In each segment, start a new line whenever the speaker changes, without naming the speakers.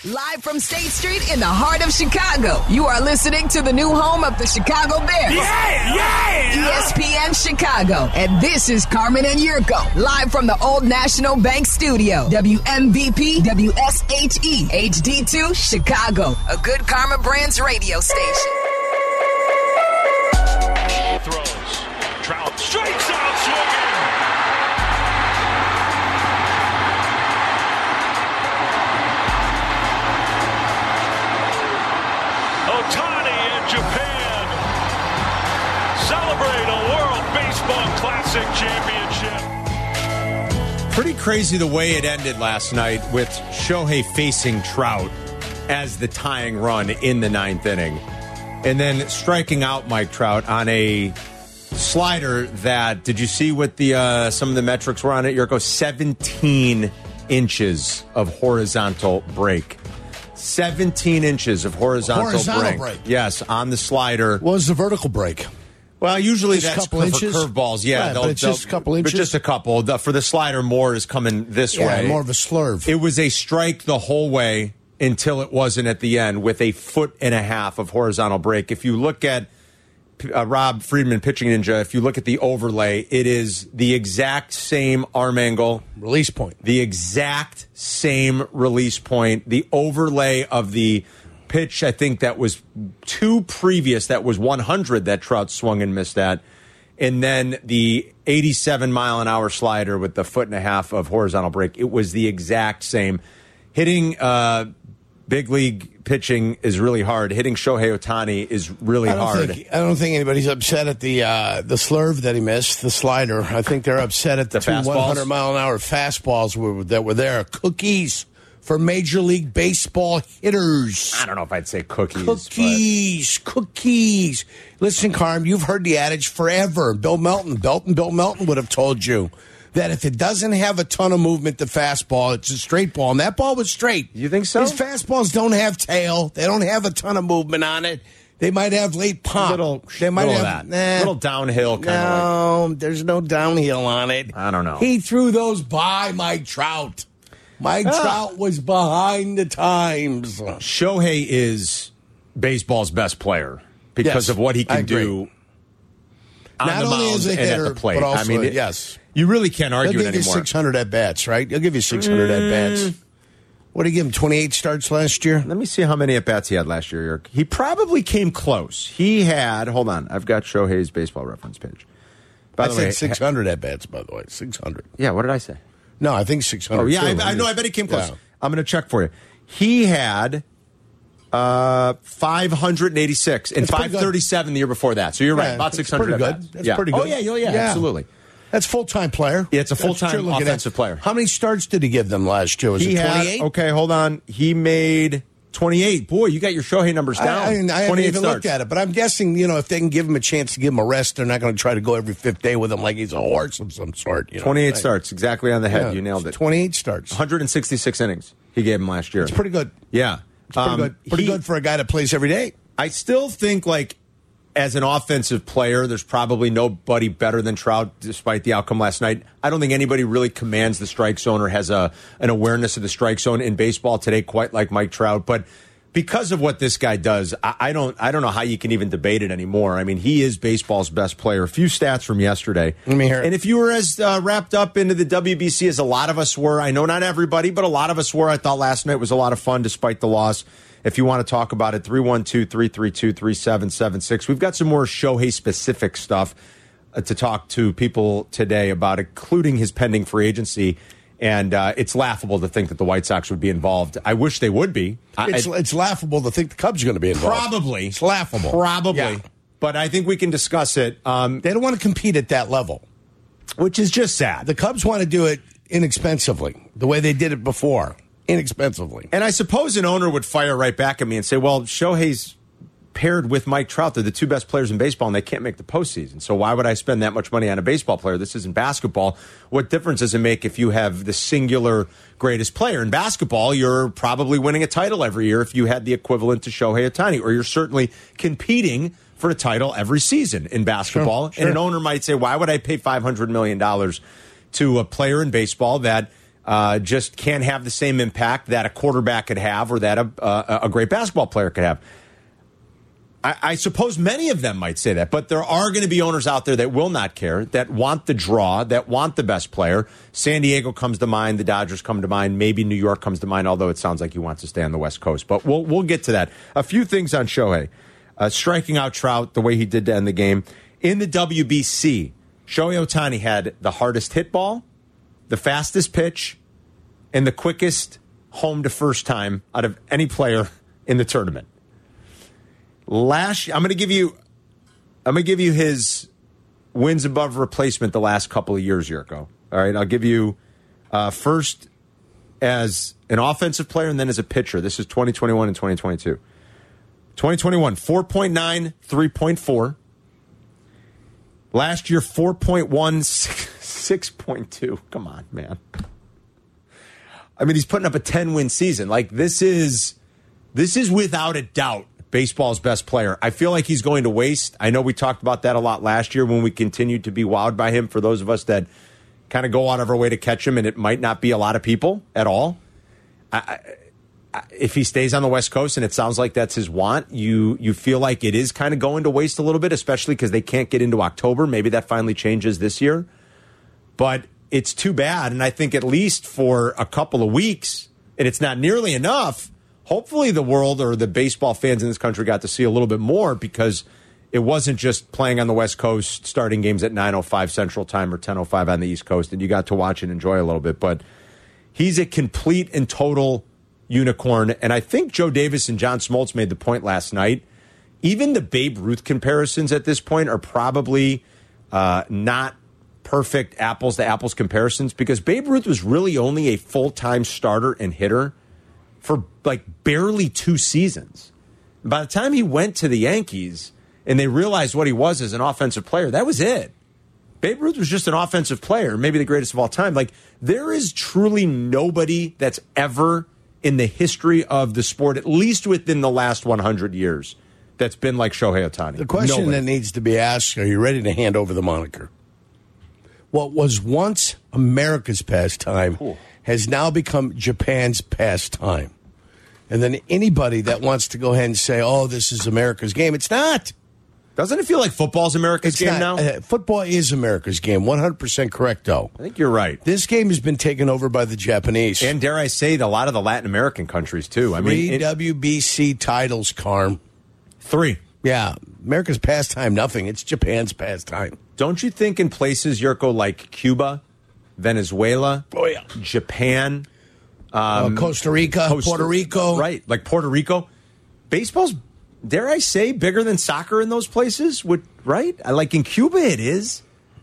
Live from State Street in the heart of Chicago, you are listening to the new home of the Chicago Bears. ESPN Chicago. And this is Carmen and Yurko, live from the Old National Bank Studio. WMVP, WSHE, HD2, Chicago. A good Karma Brands radio station.
Throws. Trout strikes out swinging. Ohtani in Japan celebrate a World Baseball Classic championship.
Pretty crazy the way it ended last night with Shohei facing Trout as the tying run in the ninth inning. And then striking out Mike Trout on a slider that, did you see what the some of the metrics were on it, Yurko? 17 inches of horizontal break. 17 inches of horizontal break. Yes, on the slider.
What was the vertical break?
Well, usually
just
that's
for
curveballs. Yeah,
right, but it's just a couple inches.
But just a couple. For the slider, more is coming this way.
More of a slurve.
It was a strike the whole way until it wasn't at the end with a 1.5 feet of horizontal break. If you look at Rob Friedman, Pitching Ninja, if you look at the overlay, it is the exact same arm angle.
Release point.
The exact same release point. The overlay of the pitch, I think that was two previous, that was 100 that Trout swung and missed at. And then the 87-mile-an-hour slider with the 1.5 feet of horizontal break. It was the exact same. Hitting big league pitching is really hard. Hitting Shohei Ohtani is really hard.
I don't think anybody's upset at the slurve that he missed, the slider. I think they're upset at the two 100-mile-an-hour fastballs that were there. Cookies for Major League Baseball hitters.
I don't know if I'd say cookies.
Cookies. Listen, Carm, you've heard the adage forever. Bill Melton would have told you that if it doesn't have a ton of movement, the fastball, it's a straight ball. And that ball was straight.
You think so?
His fastballs don't have tail. They don't have a ton of movement on it. They might have late pop.
Little downhill kind of.
No, there's no downhill on it.
I don't know.
He threw those by Mike Trout. Mike Trout was behind the times.
Shohei is baseball's best player because of what he can do on
Not
the
only
mound
as a
and
hitter,
at the plate.
but also,
I mean,
yes.
You really can't argue it
He'll give
anymore.
you 600 at-bats, right? He'll give you 600 at-bats. What did he give him, 28 starts last year?
Let me see how many at-bats he had last year, Eric. He probably came close. He had, hold on, I've got Shohei's baseball reference page.
I said 600 at-bats, by the way, 600.
Yeah, what did I say?
No, I think 600.
Oh, yeah, I know. I bet he came close. Yeah. I'm going to check for you. He had 586 and 537 the year before that. So you're right, about 600
pretty
at-bats.
good. That's pretty good.
Oh, yeah, absolutely.
That's full-time player.
Yeah, it's a full-time offensive player.
How many starts did he give them last year? Was it 28?
Okay, hold on. He made 28. Boy, you got your Shohei numbers down.
I haven't even looked at it, but I'm guessing, if they can give him a chance to give him a rest, they're not going to try to go every fifth day with him like he's a horse of some sort.
28 starts, exactly on the head. You nailed it.
28 starts.
166 innings he gave him last year.
It's pretty good.
Yeah.
It's pretty good. Pretty good for a guy that plays every day.
I still think, as an offensive player, there's probably nobody better than Trout, despite the outcome last night. I don't think anybody really commands the strike zone or has an awareness of the strike zone in baseball today quite like Mike Trout. But because of what this guy does, I don't know how you can even debate it anymore. I mean, he is baseball's best player. A few stats from yesterday.
Let me hear it.
And if you were as wrapped up into the WBC as a lot of us were, I know not everybody, but a lot of us were, I thought last night was a lot of fun despite the loss. If you want to talk about it, 312-332-3776. We've got some more Shohei-specific stuff to talk to people today about, including his pending free agency. And it's laughable to think that the White Sox would be involved. I wish they would be.
It's laughable to think the Cubs are going to be involved.
Probably.
It's laughable.
Probably.
Yeah.
But I think we can discuss it.
They don't want to compete at that level.
Which is just sad.
The Cubs want to do it inexpensively, the way they did it before. Inexpensively.
And I suppose an owner would fire right back at me and say, well, Shohei's paired with Mike Trout. They're the two best players in baseball, and they can't make the postseason. So why would I spend that much money on a baseball player? This isn't basketball. What difference does it make if you have the singular greatest player? In basketball, you're probably winning a title every year if you had the equivalent to Shohei Ohtani, or you're certainly competing for a title every season in basketball. Sure. And an owner might say, why would I pay $500 million to a player in baseball that just can't have the same impact that a quarterback could have or that a great basketball player could have. I suppose many of them might say that, but there are going to be owners out there that will not care, that want the draw, that want the best player. San Diego comes to mind. The Dodgers come to mind. Maybe New York comes to mind, although it sounds like he wants to stay on the West Coast. But we'll get to that. A few things on Shohei. Striking out Trout the way he did to end the game. In the WBC, Shohei Ohtani had the hardest hit ball, the fastest pitch, and the quickest home to first time out of any player in the tournament. I'm going to give you his wins above replacement the last couple of years, Yurko. All right, I'll give you first as an offensive player and then as a pitcher. This is 2021 and 2022. 2021, 4.9, 3.4. Last year, 4.1, 6.2. Come on, man. I mean, he's putting up a 10-win season. Like, this is without a doubt baseball's best player. I feel like he's going to waste. I know we talked about that a lot last year when we continued to be wowed by him, for those of us that kind of go out of our way to catch him, and it might not be a lot of people at all. If he stays on the West Coast, and it sounds like that's his want, you feel like it is kind of going to waste a little bit, especially because they can't get into October. Maybe that finally changes this year. But it's too bad, and I think at least for a couple of weeks, and it's not nearly enough, hopefully the world or the baseball fans in this country got to see a little bit more, because it wasn't just playing on the West Coast, starting games at 9:05 Central Time or 10:05 on the East Coast, and you got to watch and enjoy a little bit. But he's a complete and total unicorn, and I think Joe Davis and John Smoltz made the point last night. Even the Babe Ruth comparisons at this point are probably not perfect apples-to-apples comparisons, because Babe Ruth was really only a full-time starter and hitter for like barely 2 seasons. By the time he went to the Yankees and they realized what he was as an offensive player, that was it. Babe Ruth was just an offensive player, maybe the greatest of all time. Like, there is truly nobody that's ever in the history of the sport, at least within the last 100 years, that's been like Shohei Ohtani.
The question that needs to be asked, are you ready to hand over the moniker? What was once America's pastime has now become Japan's pastime. And then anybody that wants to go ahead and say, oh, this is America's game, it's not.
Doesn't it feel like football's America's game now?
Football is America's game, 100% correct, though.
I think you're right.
This game has been taken over by the Japanese.
And dare I say, a lot of the Latin American countries, too.
Three WBC titles, Carm.
3.
Yeah. America's pastime, nothing. It's Japan's pastime.
Don't you think in places, Yurko, like Cuba, Venezuela, Japan,
Costa Rica, Puerto Rico.
Right, like Puerto Rico. Baseball's, dare I say, bigger than soccer in those places? Right? Like in Cuba, it is.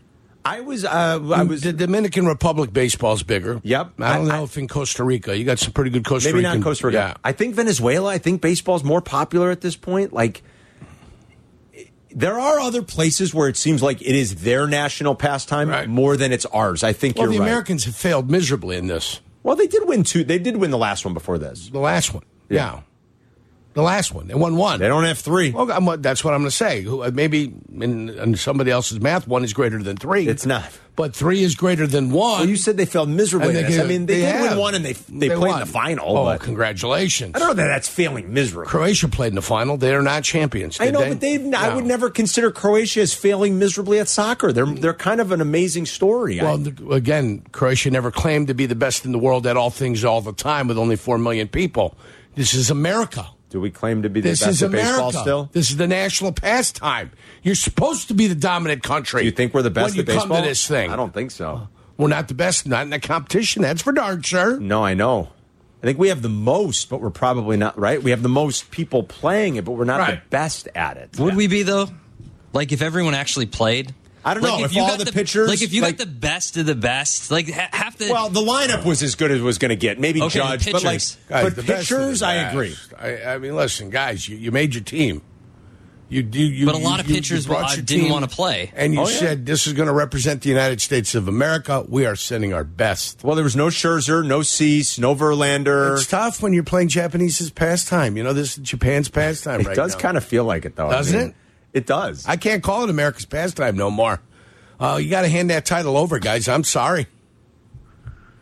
The Dominican Republic baseball's bigger.
Yep.
I don't know if in Costa Rica. You got some pretty good Costa Rican.
Maybe not in Costa Rica.
Yeah.
I think Venezuela, I think baseball's more popular at this point. Like, there are other places where it seems like it is their national pastime more than it's ours. I think you're right.
Well, the Americans have failed miserably in this.
Well, they did win 2. They did win the last one before this.
The last one. Yeah. The last one. They won 1.
They don't have 3.
Well, that's what I'm going to say. Maybe in somebody else's math, 1 is greater than 3.
It's not.
But 3 is greater than 1.
Well, you said they failed miserably. They did win 1, and they played in the final.
Oh,
but
congratulations.
I don't know that that's failing miserably.
Croatia played in the final. They are not champions.
I know, but I would never consider Croatia as failing miserably at soccer. They're kind of an amazing story.
Well, again, Croatia never claimed to be the best in the world at all things all the time with only 4 million people. This is America.
Do we claim to be the best at baseball still?
This is the national pastime. You're supposed to be the dominant country.
You think we're the best at baseball?
When you come to this thing.
I don't think so.
We're not the best, not in the competition. That's for darn sure.
No, I know. I think we have the most, but we're probably not, right? We have the most people playing it, but we're not the best at it.
Would we be, though? Like, if everyone actually played?
I don't know. If all the pitchers...
Like, if you got the best of the best, like, half the...
Well, the lineup was as good as it was going to get. Maybe Judge, but, like...
Guys,
but pitchers, I agree.
I mean, listen, guys, you made your team.
But a lot of pitchers didn't want to play.
And you said, this is going to represent the United States of America. We are sending our best.
Well, there was no Scherzer, no Cease, no Verlander.
It's tough when you're playing Japanese's pastime. You know, this is Japan's pastime right now.
It does kind of feel like it, though.
Doesn't it?
It does.
I can't call it America's pastime no more. You got to hand that title over, guys. I'm sorry.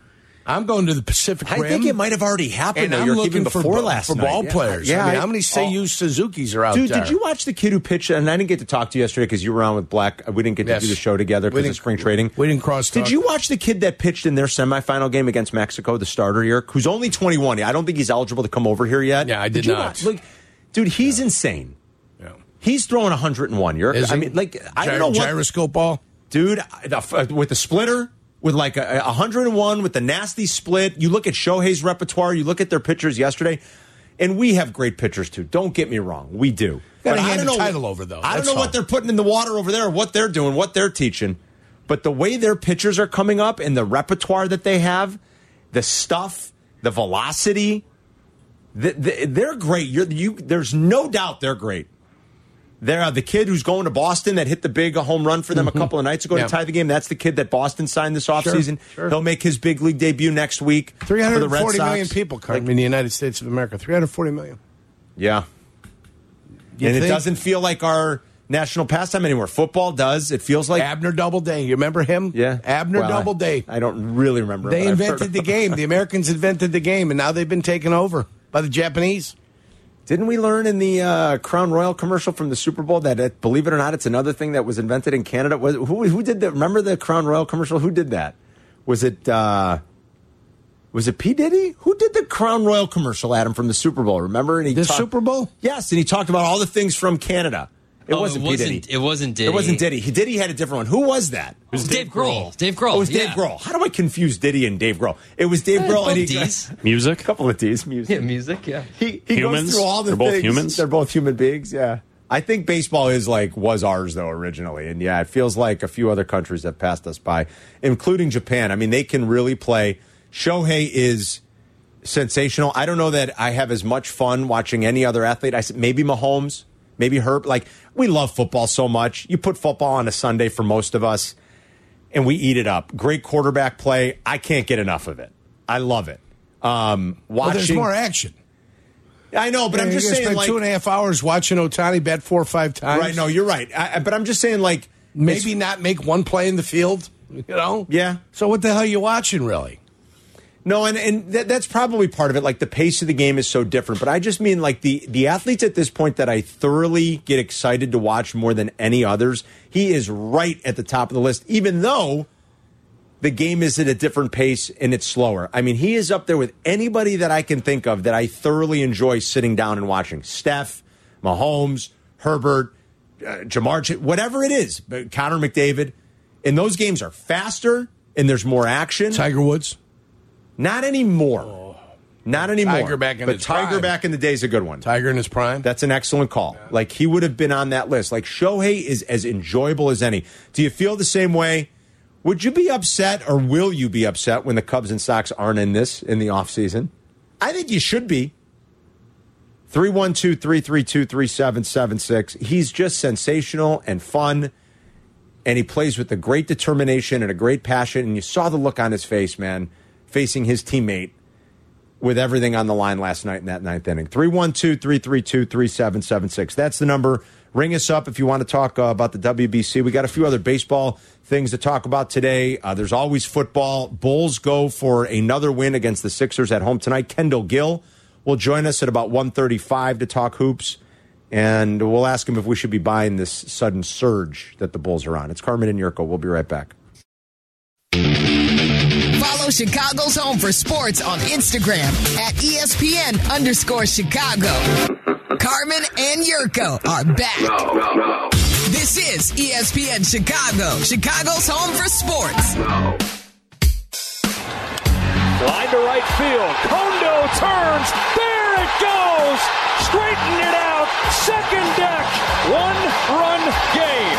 I'm going to the Pacific Rim.
I think it might have already happened.
And I'm looking
before last
for
night.
ball players.
Yeah,
I mean, how many Seiyu Suzukis are out there?
Dude, did you watch the kid who pitched? And I didn't get to talk to you yesterday because you were on with Black. We didn't get to do the show together because of spring trading.
We didn't cross talk.
Did you watch the kid that pitched in their semifinal game against Mexico, the starter here, who's only 21? I don't think he's eligible to come over here yet.
Yeah, I did not.
Look, dude, he's insane. Yeah. He's throwing 101. I mean, I don't know what
gyroscope ball,
dude, with the splitter. With like a 101 with the nasty split. You look at Shohei's repertoire. You look at their pitchers yesterday. And we have great pitchers, too. Don't get me wrong. We do.
Got to hand the title over, though.
I don't know what they're putting in the water over there, or what they're doing, what they're teaching. But the way their pitchers are coming up and the repertoire that they have, the stuff, the velocity, they're great. There's no doubt they're great. They're the kid who's going to Boston that hit the big home run for them a couple of nights ago to tie the game. That's the kid that Boston signed this offseason. Sure. He'll make his big league debut next week.
340 million people in the United States of America. 340 million.
Yeah. It doesn't feel like our national pastime anymore. Football does. It feels like
Abner Doubleday. You remember him?
Yeah.
Abner Doubleday.
I don't really remember.
They invented the game. The Americans invented the game, and now they've been taken over by the Japanese.
Didn't we learn in the Crown Royal commercial from the Super Bowl that, believe it or not, it's another thing that was invented in Canada? Who did that? Remember the Crown Royal commercial? Who did that? Was it P. Diddy? Who did the Crown Royal commercial, Adam, from the Super Bowl? Remember? And
Super Bowl?
Yes, and he talked about all the things from Canada. It wasn't P. Diddy.
It wasn't Diddy.
It wasn't Diddy. Diddy had a different one. Who was that?
It was Dave Grohl. Dave Grohl.
Oh, it was Dave Grohl. How do I confuse Diddy and Dave Grohl? It was Dave Grohl and
D's.
Music.
A couple of D's. Music.
Yeah, music. Yeah.
He
humans?
goes through all the
They're
things.
both humans?
They're both human beings, yeah. I think baseball was ours, though, originally. And, yeah, it feels like a few other countries have passed us by, including Japan. I mean, they can really play. Shohei is sensational. I don't know that I have as much fun watching any other athlete. I said maybe Mahomes, maybe Herb. Like, we love football so much. You put football on a Sunday for most of us, and we eat it up. Great quarterback play. I can't get enough of it. I love it.
There's more action.
I know, but I'm just saying,
spend 2.5 hours watching Ohtani bet 4 or 5 times.
Right, no, you're right. But I'm just saying, like,
maybe not make one play in the field, you know?
Yeah.
So what the hell are you watching, really?
No, and that's probably part of it. Like, the pace of the game is so different. But I just mean, like, the athletes at this point that I thoroughly get excited to watch more than any others, he is right at the top of the list, even though the game is at a different pace and it's slower. I mean, he is up there with anybody that I can think of that I thoroughly enjoy sitting down and watching. Steph, Mahomes, Herbert, Jamar Chase, whatever it is, Connor McDavid. And those games are faster and there's more action.
Tiger Woods?
Not anymore. Not anymore.
Tiger back in his
Tiger
prime.
back in the day is a good one.
Tiger in his prime?
That's an excellent call. Yeah. Like, he would have been on that list. Like, Shohei is as enjoyable as any. Do you feel the same way? Would you be upset, or will you be upset when the Cubs and Sox aren't in the offseason? I think you should be. 312-332-3776. He's just sensational and fun, and he plays with a great determination and a great passion, and you saw the look on his face, man, facing his teammate with everything on the line last night in that ninth inning. 312-332-3776. That's the number. Ring us up if you want to talk about the WBC. We got a few other baseball things to talk about today. There's always football. Bulls go for another win against the Sixers at home tonight. Kendall Gill will join us at about 1:35 to talk hoops, and we'll ask him if we should be buying this sudden surge that the Bulls are on. It's Carmen and Yurko. We'll be right back.
Follow Chicago's Home for Sports on Instagram at ESPN_Chicago. Carmen and Yurko are back. This is ESPN Chicago, Chicago's Home for Sports.
Line to right field. Kondo turns. There it goes. Straighten it out. Second deck. 1-run game.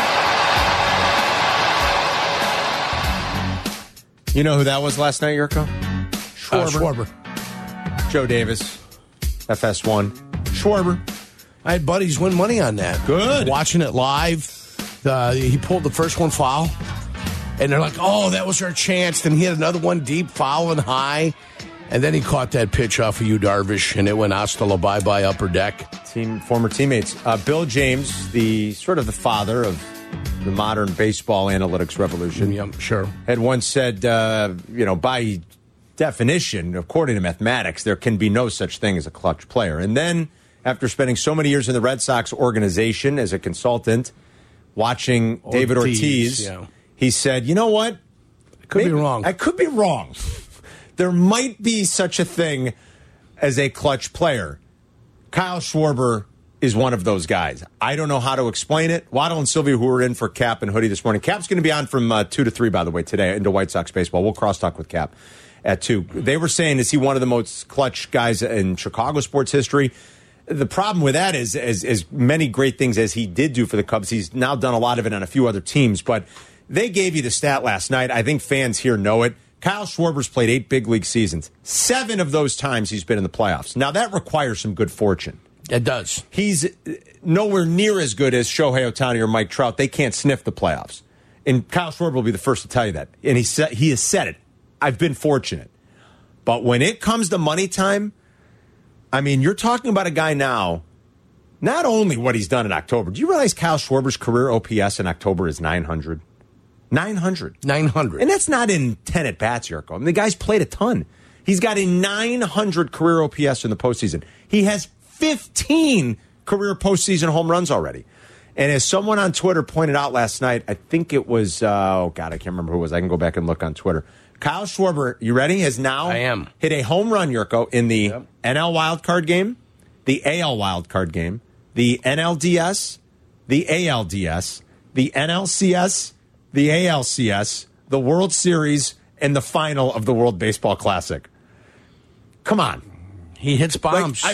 You know who that was last night, Yurko?
Schwarber.
Joe Davis, FS1. Schwarber.
I had buddies win money on that.
Good.
Watching it live. He pulled the first one foul. And they're like, oh, that was our chance. Then he had another one deep, foul and high. And then he caught that pitch off of Yu Darvish, and it went hasta la bye-bye upper deck.
Former teammates. Bill James, the father of the modern baseball analytics revolution.
Yeah, sure.
Had once said, by definition, according to mathematics, there can be no such thing as a clutch player. And then, after spending so many years in the Red Sox organization as a consultant, watching David Ortiz, he said, you know what?
I could be wrong.
I could be wrong. There might be such a thing as a clutch player. Kyle Schwarber is one of those guys. I don't know how to explain it. Waddle and Sylvia, who were in for Cap and Hoodie this morning. Cap's going to be on from 2 to 3, by the way, today into White Sox baseball. We'll crosstalk with Cap at 2. They were saying, is he one of the most clutch guys in Chicago sports history? The problem with that is, as many great things as he did do for the Cubs, he's now done a lot of it on a few other teams. But they gave you the stat last night. I think fans here know it. Kyle Schwarber's played 8 big league seasons. 7 of those times he's been in the playoffs. Now, that requires some good fortune.
It does.
He's nowhere near as good as Shohei Ohtani or Mike Trout. They can't sniff the playoffs. And Kyle Schwarber will be the first to tell you that. And he has said it. I've been fortunate. But when it comes to money time, I mean, you're talking about a guy now, not only what he's done in October. Do you realize Kyle Schwarber's career OPS in October is 900? 900. And that's not in 10 at-bats, Yurko. I mean, the guy's played a ton. He's got a 900 career OPS in the postseason. He has 15 career postseason home runs already. And as someone on Twitter pointed out last night, I think it was, I can't remember who it was. I can go back and look on Twitter. Kyle Schwarber, you ready, has now hit a home run, Yurko, in the NL wildcard game, the AL wildcard game, the NLDS, the ALDS, the NLCS, the ALCS, the World Series, and the final of the World Baseball Classic. Come on.
He hits bombs.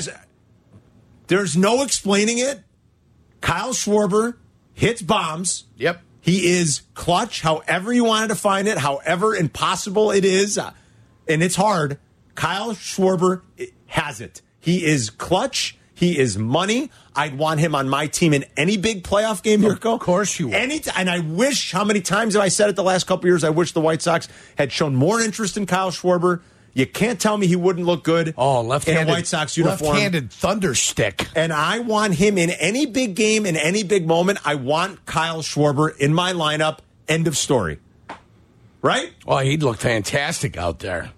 There's no explaining it. Kyle Schwarber hits bombs.
Yep.
He is clutch, however you wanted to find it, however impossible it is, and it's hard. Kyle Schwarber has it. He is clutch. He is money. I'd want him on my team in any big playoff game, Yurko.
Of course you would.
And I wish, how many times have I said it the last couple of years, I wish the White Sox had shown more interest in Kyle Schwarber. You can't tell me he wouldn't look good in a White Sox uniform.
Left-handed thunderstick.
And I want him in any big game, in any big moment. I want Kyle Schwarber in my lineup. End of story. Right?
Oh, he'd look fantastic out there.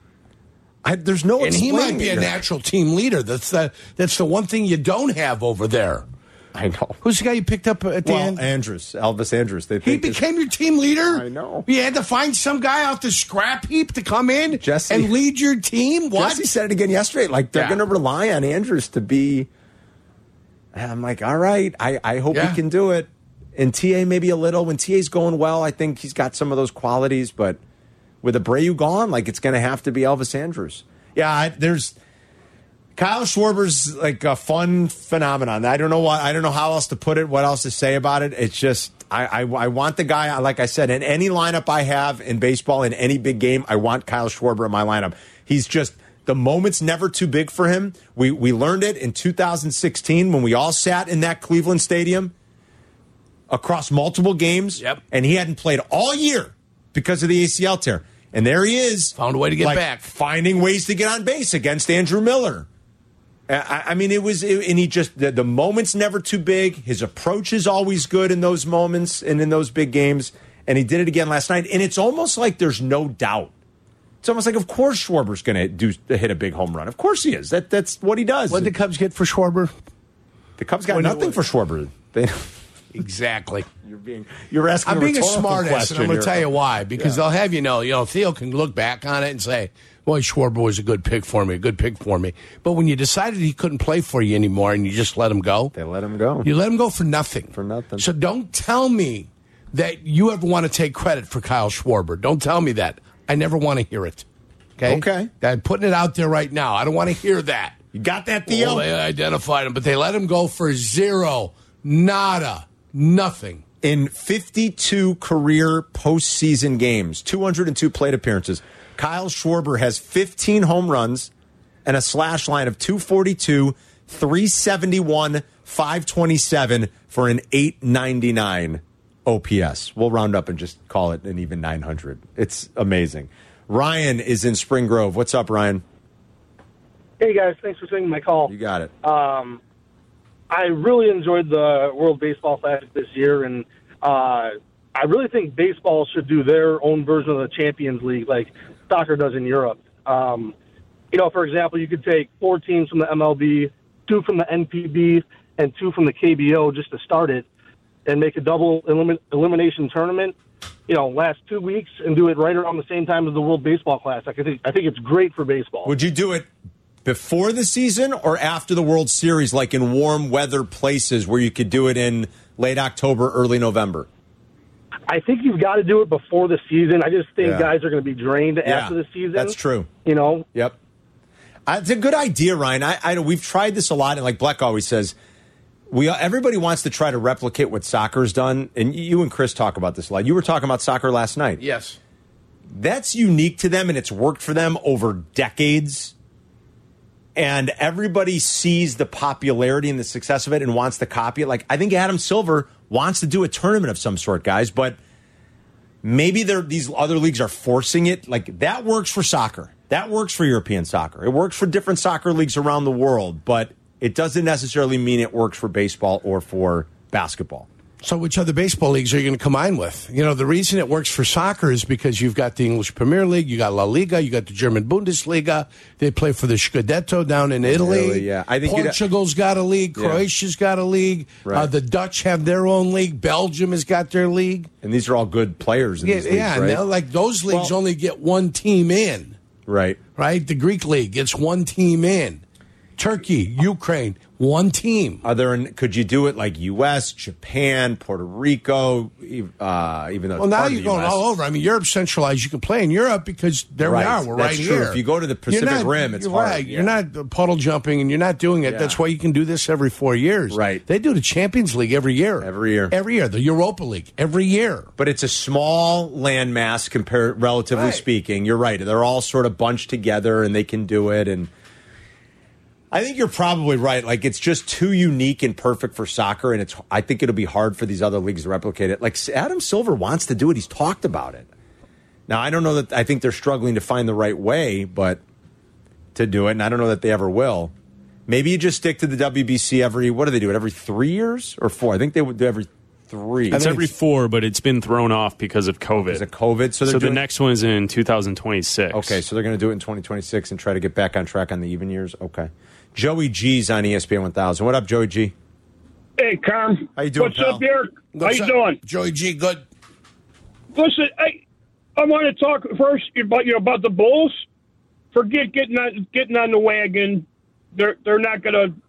There's no
and he might be a natural team leader. That's the one thing you don't have over there.
I know.
Who's the guy you picked up at the end?
Elvis Andrus.
He became your team leader?
I know.
You had to find some guy off the scrap heap to come in and lead your team? What?
Jesse said it again yesterday. Like, they're going to rely on Andrus to be... And I'm like, all right, I hope he can do it. And TA maybe a little. When TA's going well, I think he's got some of those qualities. But with Abreu gone, like, it's going to have to be Elvis Andrus. Yeah, there's... Kyle Schwarber's like a fun phenomenon. I don't know how else to put it, what else to say about it. It's just I want the guy, like I said, in any lineup I have in baseball, in any big game, I want Kyle Schwarber in my lineup. He's just, the moment's never too big for him. We learned it in 2016 when we all sat in that Cleveland Stadium across multiple games, and he hadn't played all year because of the ACL tear. And there he is.
Found a way to get back.
Finding ways to get on base against Andrew Miller. I mean, and he just, the moment's never too big. His approach is always good in those moments and in those big games. And he did it again last night. And it's almost like there's no doubt. It's almost like, of course, Schwarber's going to hit a big home run. Of course he is. That's what he does.
What did the Cubs get for Schwarber?
The Cubs got nothing for Schwarber.
Exactly.
You're asking.
I'm being a smart
ass,
and I'm going to tell you why. Because they'll have Theo can look back on it and say, boy, Schwarber was a good pick for me. But when you decided he couldn't play for you anymore and you just let him go.
They let him go.
You let him go for nothing. So don't tell me that you ever want to take credit for Kyle Schwarber. Don't tell me that. I never want to hear it. Okay? I'm putting it out there right now. I don't want to hear that.
You got that, Theo?
Well, they identified him, but they let him go for zero. Nada. Nothing.
In 52 career postseason games, 202 plate appearances, Kyle Schwarber has 15 home runs and a slash line of 242, 371, 527 for an 899 OPS. We'll round up and just call it an even 900. It's amazing. Ryan is in Spring Grove. What's up, Ryan?
Hey, guys. Thanks for taking my call.
You got it.
I really enjoyed the World Baseball Classic this year, and I really think baseball should do their own version of the Champions League like soccer does in Europe. For example, you could take 4 teams from the MLB, 2 from the NPB, and 2 from the KBO just to start it, and make a double elimination tournament. Last 2 weeks and do it right around the same time as the World Baseball Classic. I think it's great for baseball.
Would you do it before the season or after the World Series, like in warm weather places where you could do it in late October, early November?
I think you've got to do it before the season. I just think guys are going to be drained after the season.
That's true.
Yep.
It's a good idea, Ryan. I we've tried this a lot, and like Bleck always says, everybody wants to try to replicate what soccer's done, and you and Chris talk about this a lot. You were talking about soccer last night.
Yes.
That's unique to them, and it's worked for them over decades. And everybody sees the popularity and the success of it and wants to copy it. Like, I think Adam Silver wants to do a tournament of some sort, guys, but maybe these other leagues are forcing it. Like, that works for soccer. That works for European soccer. It works for different soccer leagues around the world, but it doesn't necessarily mean it works for baseball or for basketball.
So which other baseball leagues are you going to combine with? The reason it works for soccer is because you've got the English Premier League, you got La Liga, you got the German Bundesliga. They play for the Scudetto down in Italy.
Yeah. I think
Portugal's got a league. Croatia's got a league.
Right.
The Dutch have their own league. Belgium has got their league.
And these are all good players in these leagues, right?
Yeah, like those leagues only get one team in.
Right.
Right? The Greek league gets one team in. Turkey, Ukraine, one team.
Could you do it like U.S., Japan, Puerto Rico, even though
now you're going all over. I mean, Europe's centralized. You can play in Europe because we are. We're right here.
That's true. If you go to the Pacific Rim, it's hard.
Right. You're not puddle jumping, and you're not doing it. Yeah. That's why you can do this every 4 years.
Right.
They do the Champions League every year.
Every year.
The Europa League every year.
But it's a small landmass relatively speaking. You're right. They're all sort of bunched together, and they can do it, and I think you're probably right. Like, it's just too unique and perfect for soccer, and I think it'll be hard for these other leagues to replicate it. Like, Adam Silver wants to do it. He's talked about it. Now, I don't know that I think they're struggling to find the right way to do it, and I don't know that they ever will. Maybe you just stick to the WBC what do they do it, every 3 years or 4? I think they would do every 3.
It's every 4, but it's been thrown off because of COVID.
Is it COVID?
So the next one is in 2026.
Okay, so they're going to do it in 2026 and try to get back on track on the even years? Okay. Joey G's on ESPN 1000. What up, Joey G?
Hey, Carm.
How you doing,
What's up, Derek? How you doing?
Joey G, good.
Listen, I want to talk first about the Bulls. Forget getting on the wagon. They're not going to.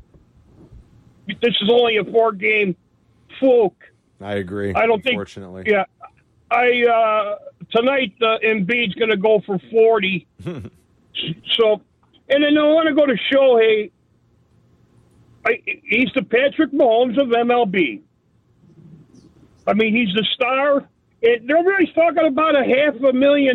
This is only a 4-game fluke.
I agree.
I don't
unfortunately.
think. Yeah, tonight Embiid's going to go for 40. So. And then I want to go to Shohei. He's the Patrick Mahomes of MLB. I mean, he's the star. Everybody's talking about a $500 million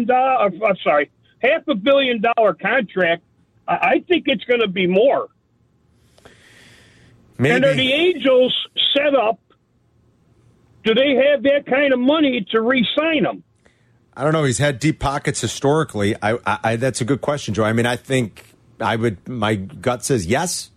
contract. I think it's going to be more.
Maybe.
And are the Angels set up? Do they have that kind of money to re-sign him?
I don't know. He's had deep pockets historically. That's a good question, Joe. I mean, I think my gut says yes.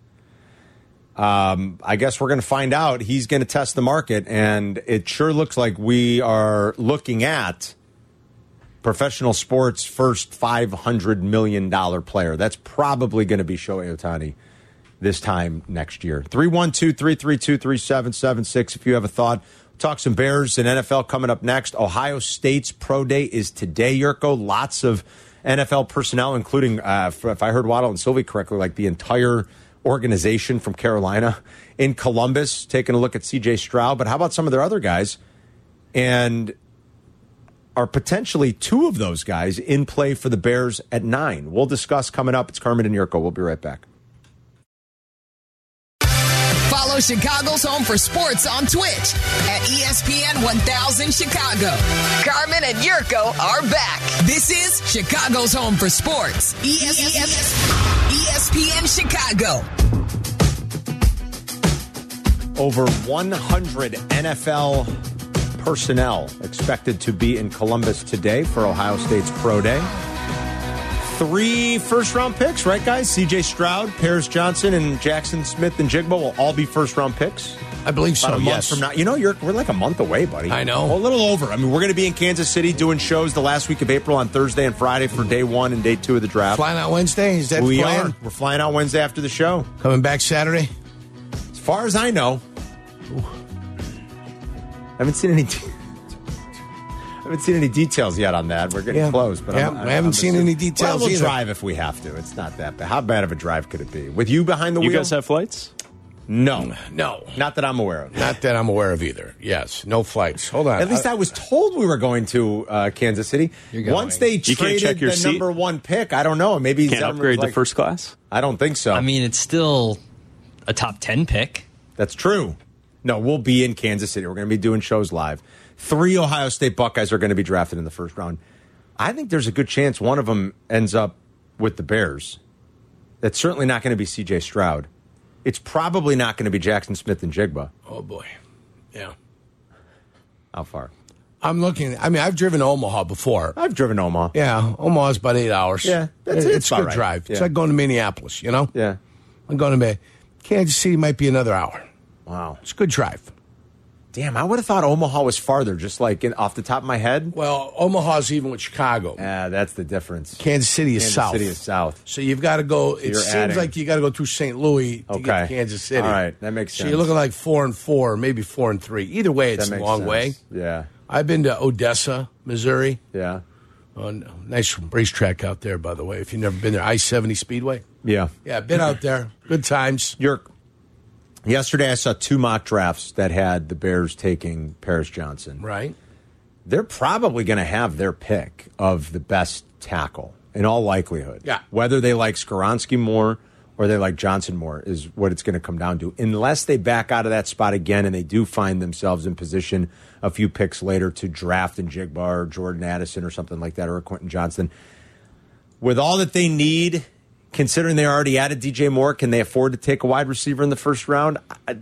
I guess we're going to find out. He's going to test the market, and it sure looks like we are looking at professional sports' first $500 million player. That's probably going to be Shohei Ohtani this time next year. 312-332-3776 if you have a thought. Talk some Bears and NFL coming up next. Ohio State's Pro Day is today, Yurko. Lots of NFL personnel, including, if I heard Waddle and Sylvie correctly, like the entire organization from Carolina in Columbus, taking a look at C.J. Stroud. But how about some of their other guys? And are potentially 2 of those guys in play for the Bears at 9? We'll discuss coming up. It's Carmen and Yurko. We'll be right back.
Follow Chicago's Home for Sports on Twitch at ESPN 1000 Chicago. Carmen and Yurko are back. This is Chicago's Home for Sports. ESPN Chicago.
Over 100 NFL personnel expected to be in Columbus today for Ohio State's Pro Day. 3 first-round picks, right, guys? C.J. Stroud, Paris Johnson, and Jackson Smith-Njigba will all be first-round picks.
I believe so,
About a month from now. You know, we're like a month away, buddy.
I know.
Well, a little over. I mean, we're going to be in Kansas City doing shows the last week of April on Thursday and Friday for day 1 and day 2 of the draft.
Flying out Wednesday? Is that the plan?
We're flying out Wednesday after the show.
Coming back Saturday?
As far as I know. I haven't seen any details yet on that. We're getting close, but
I haven't seen any details.
We'll drive if we have to. It's not that bad. How bad of a drive could it be? With you behind the wheel?
You guys have flights?
No.
Not
that I'm aware of.
Not that I'm aware of either. Yes, no flights. Hold on.
At least I was told we were going to Kansas City. Once they traded the number 1 pick, I don't know. Maybe
can't upgrade to first class?
I don't think so.
I mean, it's still a top 10 pick.
That's true. No, we'll be in Kansas City. We're going to be doing shows live. 3 Ohio State Buckeyes are going to be drafted in the first round. I think there's a good chance one of them ends up with the Bears. That's certainly not going to be C.J. Stroud. It's probably not going to be Jackson Smith-Njigba.
Oh, boy. Yeah.
How far?
I'm looking. I mean, I've driven to Omaha before.
I've driven to Omaha.
Yeah, Omaha's about 8 hours.
Yeah.
It's a good
right.
drive.
Yeah.
It's like going to Minneapolis, you know?
Yeah.
I'm going to Kansas City might be another hour.
Wow.
It's a good drive.
Damn, I would have thought Omaha was farther, just like off the top of my head.
Well, Omaha's even with Chicago.
Yeah, that's the difference.
Kansas City is south.
Kansas City is south.
So you've got to go.
So
it seems like you got to go through St. Louis to get to Kansas City.
All right, that makes sense.
So you're looking like 4 and 4, maybe 4 and 3. Either way, it's a long way.
Yeah.
I've been to Odessa, Missouri.
Yeah.
Nice racetrack out there, by the way. If you've never been there, I-70 Speedway.
Yeah.
Yeah, been out there. Good times.
Yesterday, I saw 2 mock drafts that had the Bears taking Paris Johnson.
Right.
They're probably going to have their pick of the best tackle, in all likelihood.
Yeah.
Whether they like Skoronski more or they like Johnson more is what it's going to come down to. Unless they back out of that spot again and they do find themselves in position a few picks later to draft Njigba or Jordan Addison or something like that, or Quentin Johnston. With all that they need, considering they already added DJ Moore, can they afford to take a wide receiver in the first round?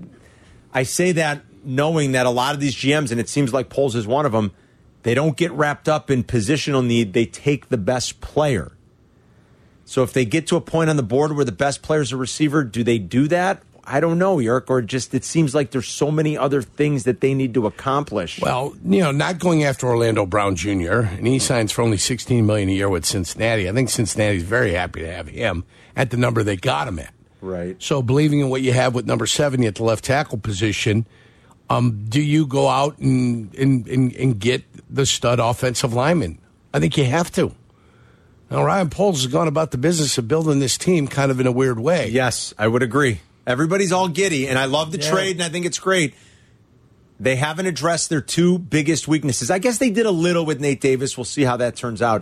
I say that knowing that a lot of these GMs, and it seems like Poles is one of them, they don't get wrapped up in positional need. They take the best player. So if they get to a point on the board where the best player is a receiver, do they do that? I don't know, Yerk, or just it seems like there's so many other things that they need to accomplish.
Well, not going after Orlando Brown Jr., and he signs for only $16 million a year with Cincinnati. I think Cincinnati's very happy to have him at the number they got him at.
Right.
So believing in what you have with number 70 at the left tackle position, do you go out and get the stud offensive lineman? I think you have to. Now, Ryan Poles has gone about the business of building this team kind of in a weird way.
Yes, I would agree. Everybody's all giddy, and I love the trade, and I think it's great. They haven't addressed their 2 biggest weaknesses. I guess they did a little with Nate Davis. We'll see how that turns out.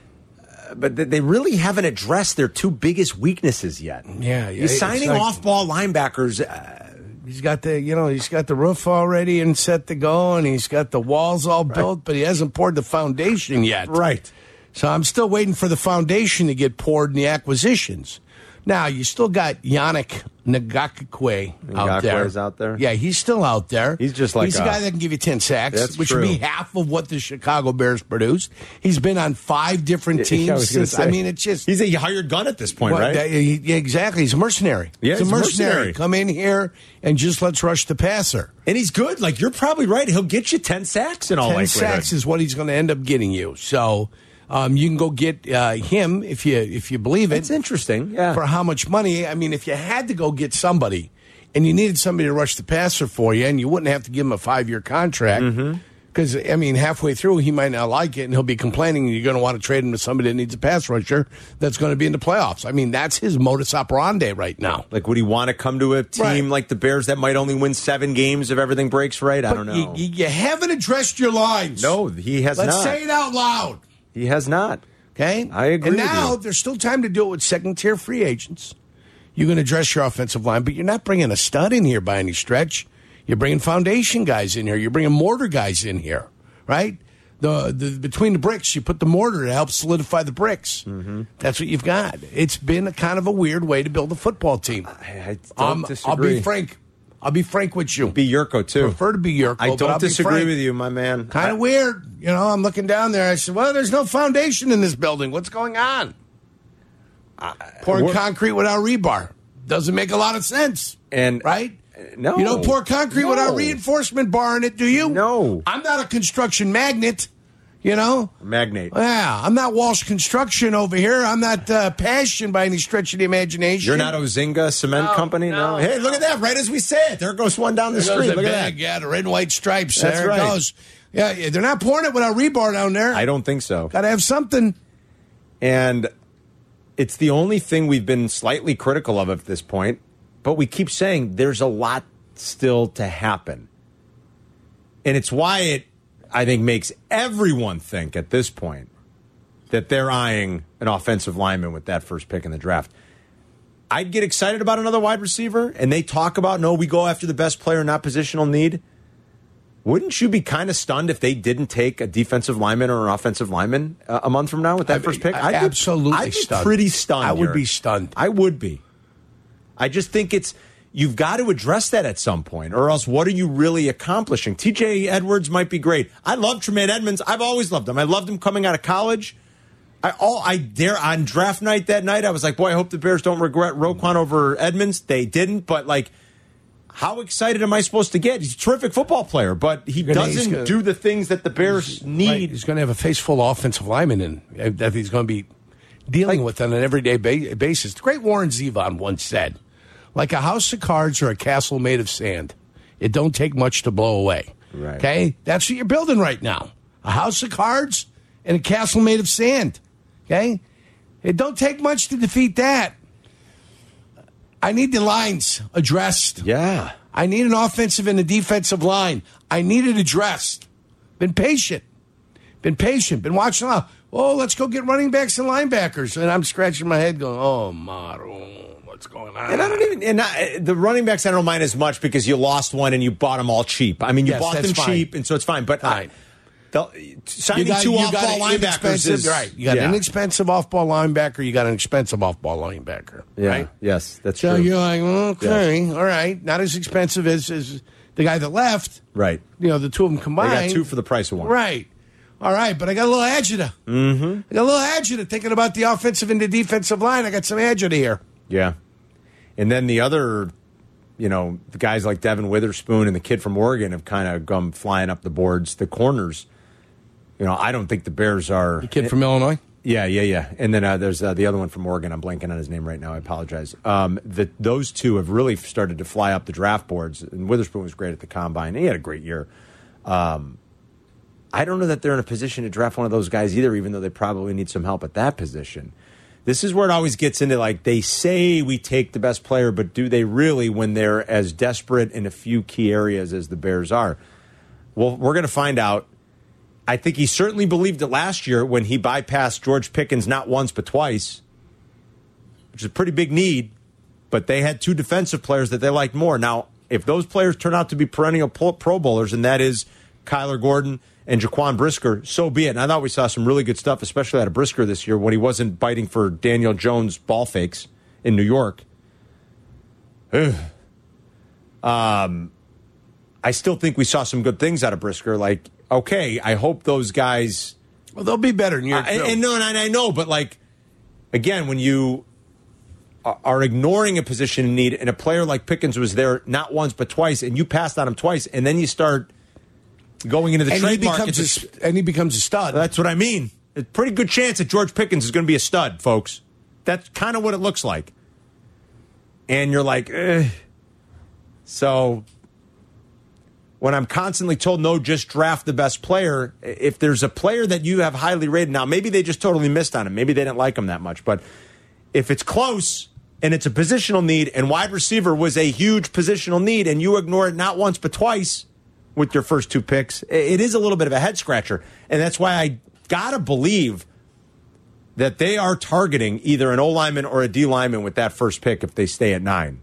But they really haven't addressed their 2 biggest weaknesses yet.
Yeah.
He's signing off-ball linebackers.
He's got the roof already and set to go, and he's got the walls all built, but he hasn't poured the foundation yet.
Right.
So I'm still waiting for the foundation to get poured in the acquisitions. Now, you still got Yannick Ngakoue out there.
Ngakoue's out there?
Yeah, he's still out there.
He's just like
he's a guy that can give you 10 sacks,
That's
which
true.
would be half of what the Chicago Bears produced. He's been on 5 different teams since. I mean, it's just...
He's a hired gun at this point, right?
Yeah, exactly. He's a mercenary.
Yeah,
he's a mercenary. Come in here and just let's rush the passer.
And he's good. Like, you're probably right. He'll get you 10 sacks in all likelihood.
10 sacks is what he's going to end up getting you. So... you can go get him if you believe it.
It's interesting, yeah.
For how much money? I mean, if you had to go get somebody and you needed somebody to rush the passer for you, and you wouldn't have to give him a 5-year contract, because, I mean, halfway through he might not like it and he'll be complaining, and you're going to want to trade him to somebody that needs a pass rusher that's going to be in the playoffs. I mean, that's his modus operandi right now.
Like, would he want to come to a team like the Bears that might only win 7 games if everything breaks right? I don't know.
You haven't addressed your lines.
No, he has not.
Let's say it out loud.
He has not.
Okay?
I agree.
And now
with you.
there's still time to do it with second-tier free agents. You can address your offensive line, but you're not bringing a stud in here by any stretch. You're bringing foundation guys in here. You're bringing mortar guys in here, right? The between the bricks, you put the mortar to help solidify the bricks. Mm-hmm. That's what you've got. It's been a kind of a weird way to build a football team.
I don't disagree.
I'll be frank with you.
Be Yurko, too.
Prefer to be Yurko.
I don't disagree with you, my man.
Kind of weird. I'm looking down there. I said, well, there's no foundation in this building. What's going on? Pouring concrete without rebar doesn't make a lot of sense. Right?
No.
You don't pour concrete without reinforcement bar in it, do you?
No.
I'm not a construction magnate,
Magnate.
Yeah, I'm not Walsh Construction over here. I'm not Passion by any stretch of the imagination.
You're not Ozinga Cement Company? No. Hey, look at that. Right as we say it. There goes one down the street. Look at that.
Yeah, the red and white stripes.
That's
there
right.
It goes. Yeah, they're not pouring it without rebar down there.
I don't think so.
Got to have something.
And it's the only thing we've been slightly critical of at this point. But we keep saying there's a lot still to happen. And it's why it, I think, makes everyone think at this point that they're eyeing an offensive lineman with that first pick in the draft. I'd get excited about another wide receiver, and they talk about, no, we go after the best player, not positional need. Wouldn't you be kind of stunned if they didn't take a defensive lineman or an offensive lineman a month from now with that first pick?
I'd be
stunned. Pretty stunned.
I would be stunned.
I would be. I just think you've got to address that at some point, or else what are you really accomplishing? TJ Edwards might be great. I love Tremaine Edmonds. I've always loved him. I loved him coming out of college. On draft night that night, I was like, boy, I hope the Bears don't regret Roquan over Edmonds. They didn't, but how excited am I supposed to get? He's a terrific football player, but he doesn't do the things that the Bears need.
Right. He's going to have a face full of offensive linemen that he's going to be dealing with on an everyday basis. The great Warren Zevon once said, like a house of cards or a castle made of sand, it don't take much to blow away.
Right.
Okay? That's what you're building right now. A house of cards and a castle made of sand. Okay? It don't take much to defeat that. I need the lines addressed.
Yeah.
I need an offensive and a defensive line. I need it addressed. Been patient. Been watching. Let's go get running backs and linebackers. And I'm scratching my head going, what's going on?
And the running backs I don't mind as much because you lost one and you bought them all cheap. I mean, you bought them cheap, and so it's fine. But signing two off-ball linebackers is
right. You got an inexpensive off-ball linebacker. You got an expensive off-ball linebacker.
Yeah.
Right?
Yes, that's
so
true.
You're like, okay, all right, not as expensive as the guy that left.
Right.
The two of them combined.
They got two for the price of one.
Right. All right, but I got a little agita.
Mm-hmm.
I got a little agita thinking about the offensive and the defensive line. I got some agita here.
Yeah. And then the other, the guys like Devin Witherspoon and the kid from Oregon have kind of come flying up the boards. The corners, I don't think the Bears are.
The kid from Illinois?
Yeah. And then there's the other one from Oregon. I'm blanking on his name right now. I apologize. Those two have really started to fly up the draft boards. And Witherspoon was great at the combine. He had a great year. I don't know that they're in a position to draft one of those guys either, even though they probably need some help at that position. This is where it always gets into, they say we take the best player, but do they really when they're as desperate in a few key areas as the Bears are? Well, we're going to find out. I think he certainly believed it last year when he bypassed George Pickens not once but twice, which is a pretty big need, but they had two defensive players that they liked more. Now, if those players turn out to be perennial Pro Bowlers, and that is Kyler Gordon and Jaquan Brisker, so be it. And I thought we saw some really good stuff, especially out of Brisker this year when he wasn't biting for Daniel Jones ball fakes in New York. I still think we saw some good things out of Brisker. Okay, I hope those guys...
Well, they'll be better in year two.
And I know, but again, when you are ignoring a position in need and a player like Pickens was there not once but twice, and you passed on him twice, and then you start... going into the trade market.
And he becomes a stud.
That's what I mean. A pretty good chance that George Pickens is going to be a stud, folks. That's kind of what it looks like. And you're like, So when I'm constantly told, no, just draft the best player, if there's a player that you have highly rated, now maybe they just totally missed on him. Maybe they didn't like him that much. But if it's close and it's a positional need and wide receiver was a huge positional need and you ignore it not once but twice with your first two picks, it is a little bit of a head scratcher. And that's why I got to believe that they are targeting either an O lineman or a D lineman with that first pick if they stay at 9.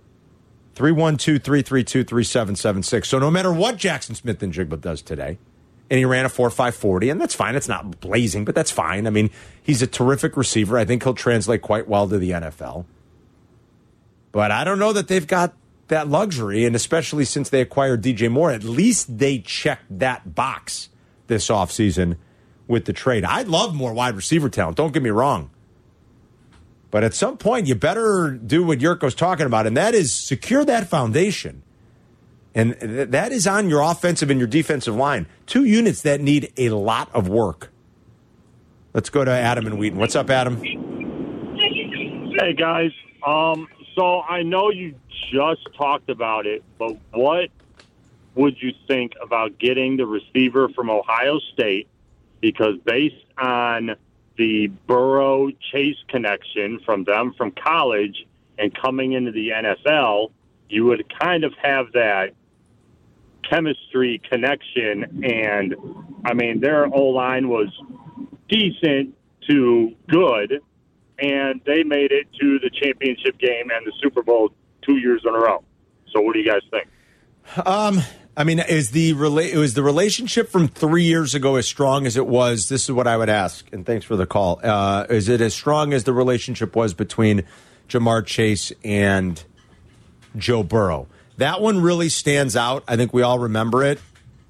312-332-3776. So no matter what Jackson Smith-Njigba does today, and he ran a 4.540, and that's fine. It's not blazing, but that's fine. I mean, he's a terrific receiver. I think he'll translate quite well to the NFL. But I don't know that they've got that luxury, and especially since they acquired DJ Moore, at least they checked that box this offseason with the trade. I'd love more wide receiver talent. Don't get me wrong. But at some point, you better do what Yurko's talking about, and that is secure that foundation. And that is on your offensive and your defensive line. 2 units that need a lot of work. Let's go to Adam in Wheaton. What's up, Adam?
Hey, guys. So I know you just talked about it, but what would you think about getting the receiver from Ohio State? Because based on the Burrow-Chase connection from them from college and coming into the NFL, you would kind of have that chemistry connection. And, I mean, their O-line was decent to good, and they made it to the championship game and the Super Bowl 2 years in a row. So what do you guys think?
I mean, is the relationship from 3 years ago as strong as it was? This is what I would ask, and thanks for the call. Is it as strong as the relationship was between Jamar Chase and Joe Burrow? That one really stands out. I think we all remember it.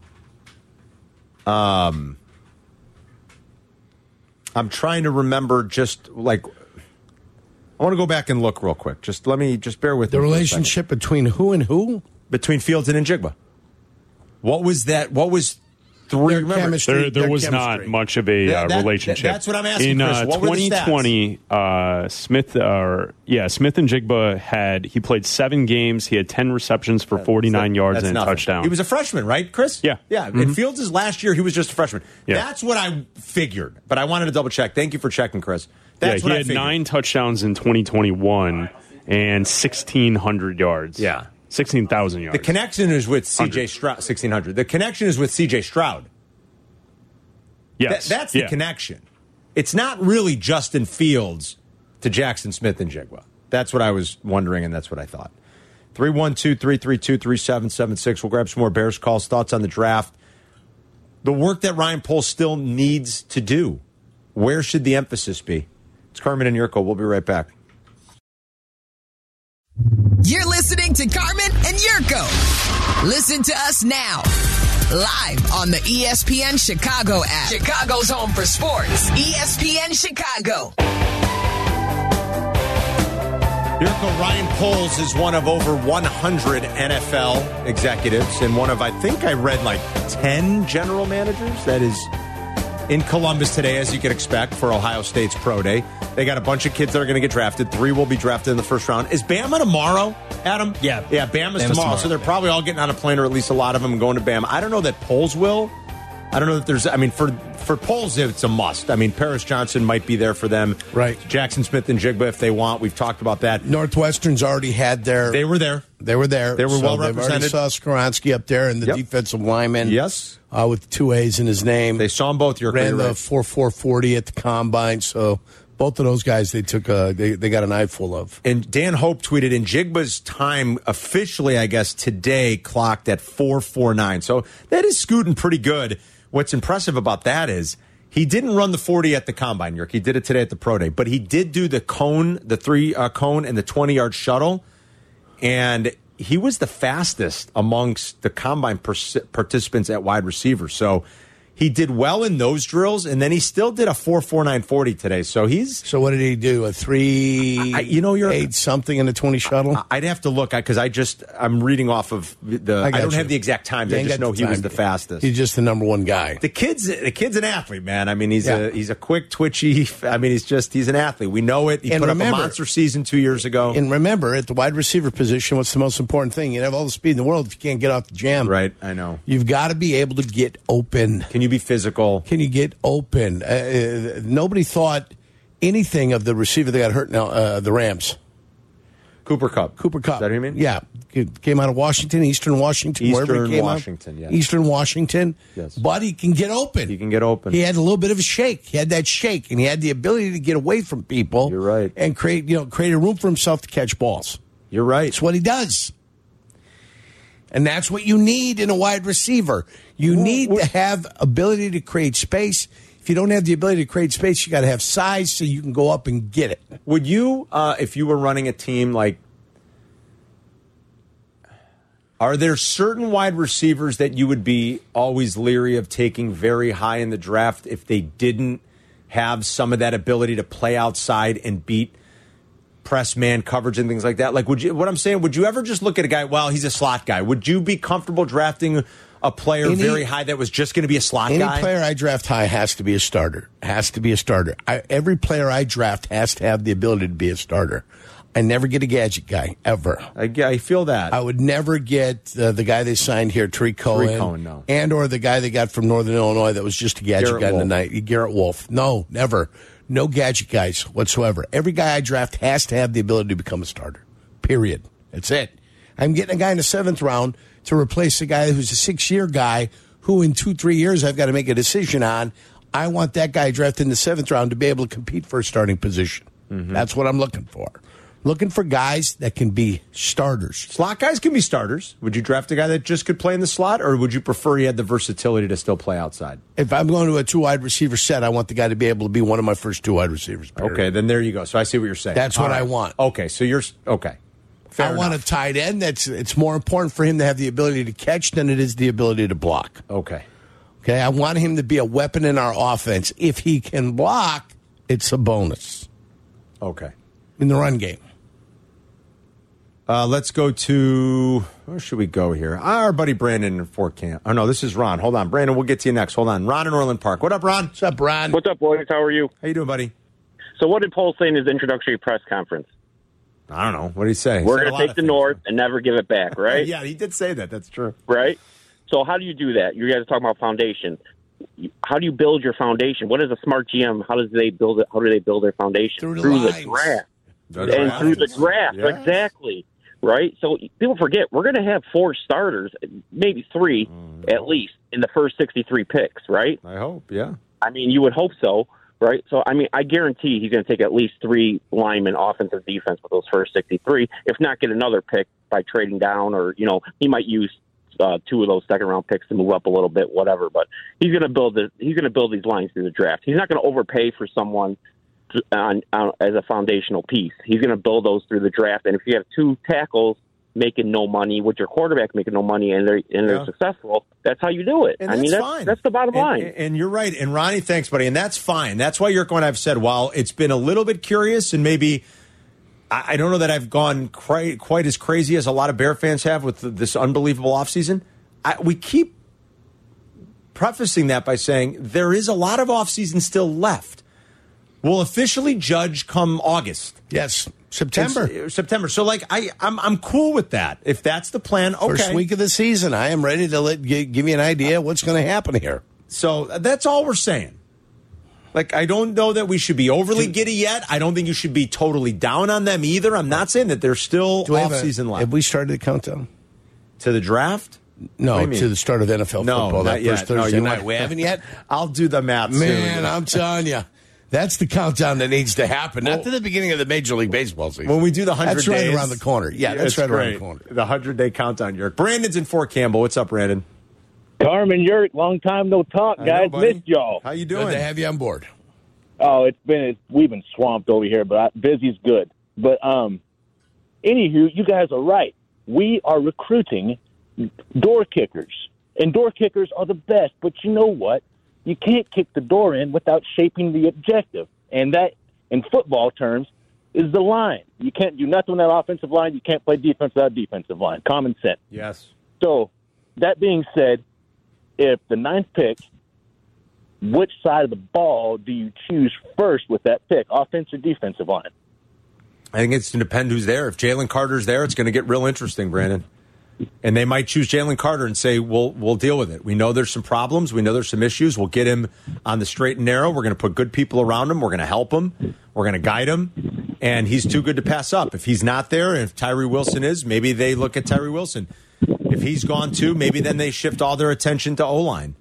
I'm trying to remember just like I want to go back and look real quick. Just bear with me.
The relationship between who and who?
Between Fields and Njigba. What was that? What was three?
There was not much of a relationship.
That's what I'm asking.
In
Chris. What
2020, Smith and Njigba he played 7 games. He had 10 receptions for 49 yards and a touchdown.
He was a freshman, right, Chris?
Yeah.
Mm-hmm. And Fields' last year, he was just a freshman.
Yeah.
That's what I figured, but I wanted to double check. Thank you for checking, Chris. That's
he had 9 touchdowns in 2021 and 1,600 yards.
Yeah.
16,000 yards.
The connection is with C.J. Stroud. 1,600. The connection is with C.J. Stroud.
Yes.
That's the connection. It's not really Justin Fields to Jackson Smith-Njigba. That's what I was wondering, and that's what I thought. 312-332-3776. We'll grab some more Bears calls, thoughts on the draft. The work that Ryan Poles still needs to do. Where should the emphasis be? It's Carmen and Yurko. We'll be right back.
You're listening to Carmen and Yurko. Listen to us now. Live on the ESPN Chicago app. Chicago's home for sports. ESPN Chicago.
Yurko, Ryan Poles is one of over 100 NFL executives and one of, I think I read, like 10 general managers. That is in Columbus today, as you can expect, for Ohio State's Pro Day. They got a bunch of kids that are going to get drafted. 3 will be drafted in the first round. Is Bama tomorrow, Adam?
Yeah.
Yeah, Bama's tomorrow. So they're probably all getting on a plane, or at least a lot of them going to Bama. I don't know that Poles will. I don't know that there's, I mean, for Poles, it's a must. I mean, Paris Johnson might be there for them.
Right.
Jackson Smith-Njigba, if they want. We've talked about that.
Northwestern's already had their...
They were there.
They were there.
They were well
They've
represented.
already saw Skoronski up there and the defensive lineman.
Yes.
With 2 A's in his name.
They saw them both.
Ran the 4.440 at the combine, so... Both of those guys, they took they got an eyeful of.
And Dan Hope tweeted, Njigba's time officially, I guess, today clocked at 4.49. So that is scooting pretty good. What's impressive about that is he didn't run the 40 at the combine, Yerk. He did it today at the Pro Day. But he did do the cone, the 3 cone and the 20-yard shuttle. And he was the fastest amongst the combine participants at wide receiver. So he did well in those drills, and then he still did a 4.4940 today. So he's...
So what did he do? A 3.8 something in the 20 shuttle?
I'd have to look, because I'm reading off of the... I don't have the exact times. I just know he was the fastest.
He's just the number one guy.
The kid's an athlete, man. I mean, he's a quick, twitchy... I mean, he's an athlete. We know it. He put up a monster season 2 years ago.
And remember, at the wide receiver position, what's the most important thing? You have all the speed in the world if you can't get off the jam.
Right, I know.
You've got to be able to get open.
Can you be physical?
Can you get open? Nobody thought anything of the receiver that got hurt now, the Rams.
Cooper Kupp.
Is that
what you mean?
Yeah. Came out of Washington, Eastern Washington, wherever he came
Washington,
out.
Yes.
Eastern Washington.
Yes.
But he can get open.
He can get open.
He had a little bit of a shake. He had that shake, and he had the ability to get away from people.
You're right.
And create a room for himself to catch balls.
You're right.
That's what he does. And that's what you need in a wide receiver. You need to have ability to create space. If you don't have the ability to create space, you got to have size so you can go up and get it.
Would you, if you were running a team, like, are there certain wide receivers that you would be always leery of taking very high in the draft if they didn't have some of that ability to play outside and beat press man coverage and things like that. Like, would you ever just look at a guy, well, he's a slot guy. Would you be comfortable drafting a player very high that was just going to be a slot guy?
Any player I draft high has to be a starter. Every player I draft has to have the ability to be a starter. I never get a gadget guy, ever.
I feel that.
I would never get the guy they signed here, Tariq Cohen.
No.
And or the guy they got from Northern Illinois that was just a gadget guy tonight, Garrett Wolf. No, never. No gadget guys whatsoever. Every guy I draft has to have the ability to become a starter. Period. That's it. I'm getting a guy in the 7th round to replace a guy who's a 6-year guy who in 2-3 years I've got to make a decision on. I want that guy drafted in the 7th round to be able to compete for a starting position. Mm-hmm. That's what I'm looking for. Looking for guys that can be starters.
Slot guys can be starters. Would you draft a guy that just could play in the slot, or would you prefer he had the versatility to still play outside?
If I'm going to a 2 wide receiver set, I want the guy to be able to be one of my first 2 wide receivers. Period.
Okay, then there you go. So I see what you're saying.
That's what I want.
Okay, so you're okay. Fair
want a tight end. It's more important for him to have the ability to catch than it is the ability to block.
Okay.
I want him to be a weapon in our offense. If he can block, it's a bonus.
Okay.
In the run game.
Let's go to, where should we go here? Our buddy Brandon in Fort Camp. Oh, no, this is Ron. Hold on. Brandon, we'll get to you next. Hold on. Ron in Orland Park. What up, Ron?
What's up, Ron?
What's up, boys? How are you?
How you doing, buddy?
So what did Poles say in his introductory press conference?
I don't know. What did he say?
We're going to take the North and never give it back, right?
Yeah, he did say that. That's true.
Right? So how do you do that? You guys are talking about foundation. How do you build your foundation? What is a smart GM? How do they build it? How do they build their foundation?
Through the
draft. Through the draft, yes. Exactly. Right? So people forget, we're going to have 4 starters, maybe 3 at least, in the first 63 picks, right?
I hope, yeah.
I mean, you would hope so, right? So, I mean, I guarantee he's going to take at least 3 linemen, offensive, defense, with those first 63, if not get another pick by trading down, or, he might use 2 of those second-round picks to move up a little bit, whatever. But he's going to build these lines through the draft. He's not going to overpay for someone as a foundational piece. He's going to build those through the draft. And if you have 2 tackles making no money with your quarterback making no money and they're successful, that's how you do it.
And
that's
fine.
That's the bottom line.
And you're right. And Ronnie, thanks, buddy. And that's fine. That's why Yurko and I have said, while it's been a little bit curious, and maybe I don't know that I've gone quite as crazy as a lot of Bear fans have with this unbelievable offseason, we keep prefacing that by saying there is a lot of offseason still left. We'll officially judge come August.
Yes, September.
So, I'm cool with that. If that's the plan, okay.
First week of the season, I am ready to give you an idea of what's going to happen here.
So that's all we're saying. I don't know that we should be overly giddy yet. I don't think you should be totally down on them either. I'm not saying that there's still off-season left.
Have we started the countdown?
To the draft?
No, to the start of NFL football.
Not yet.
First Thursday night. We haven't yet?
I'll do the math soon.
Man, I'm telling you. That's the countdown that needs to happen, not to the beginning of the Major League Baseball season.
When we do the 100 days.
That's right around the corner. Yeah, that's right around the corner.
The 100-day countdown, Yerk. Brandon's in Fort Campbell. What's up, Brandon?
Carmen, Yerk, long time no talk, guys. Missed y'all.
How you doing?
Good to have you on board.
Oh, we've been swamped over here, but busy's good. But anywho, you guys are right. We are recruiting door kickers, and door kickers are the best. But you know what? You can't kick the door in without shaping the objective. And that, in football terms, is the line. You can't do nothing with that offensive line. You can't play defense without defensive line. Common sense.
Yes.
So, that being said, if the 9th pick, which side of the ball do you choose first with that pick, offense or defensive line?
I think it's going to depend who's there. If Jalen Carter's there, it's going to get real interesting, Brandon. And they might choose Jalen Carter and say, we'll deal with it. We know there's some problems. We know there's some issues. We'll get him on the straight and narrow. We're going to put good people around him. We're going to help him. We're going to guide him. And he's too good to pass up. If he's not there, and if Tyree Wilson is, maybe they look at Tyree Wilson. If he's gone too, maybe then they shift all their attention to O-line.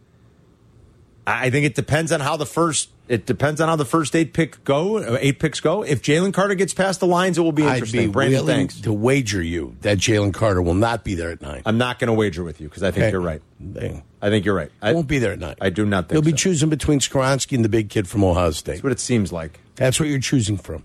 I think it depends on how the first 8 picks go. If Jalen Carter gets past the lines, it will be interesting.
I'd be
Brandon,
willing
thanks.
to wager you that Jalen Carter will not be there at 9.
I'm not going to wager with you because I think you're right. I think you're right.
I won't be there at 9.
I do not think
He'll be choosing between Skoronski and the big kid from Ohio State.
That's what it seems like.
That's what you're choosing from.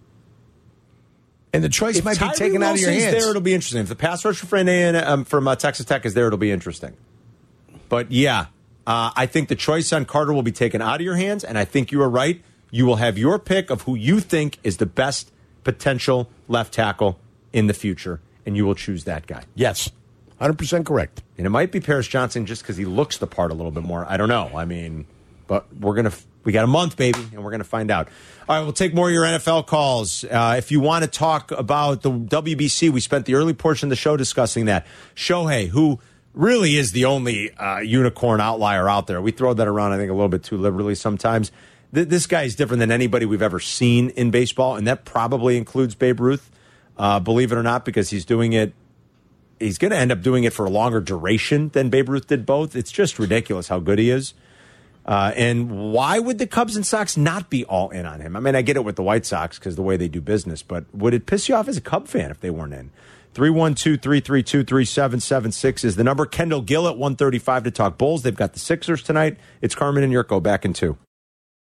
And the choice might be taken out of your hands.
There, it'll be interesting. If the pass rusher from Texas Tech is there, it'll be interesting. But yeah, I think the choice on Carter will be taken out of your hands, and I think you are right. You will have your pick of who you think is the best potential left tackle in the future, and you will choose that guy.
Yes, 100% correct.
And it might be Paris Johnson just because he looks the part a little bit more. I don't know. I mean, but we got a month, baby, and we're going to find out. All right, we'll take more of your NFL calls. If you want to talk about the WBC, we spent the early portion of the show discussing that. Shohei, who really is the only unicorn outlier out there. We throw that around, I think, a little bit too liberally sometimes. This guy is different than anybody we've ever seen in baseball, and that probably includes Babe Ruth, believe it or not, because he's doing it. He's going to end up doing it for a longer duration than Babe Ruth did both. It's just ridiculous how good he is. And why would the Cubs and Sox not be all in on him? I mean, I get it with the White Sox because the way they do business, but would it piss you off as a Cub fan if they weren't in? 312-332-3776 is the number. Kendall Gill at 1:35 to talk Bulls. They've got the Sixers tonight. It's Carmen and Yurko back in 2.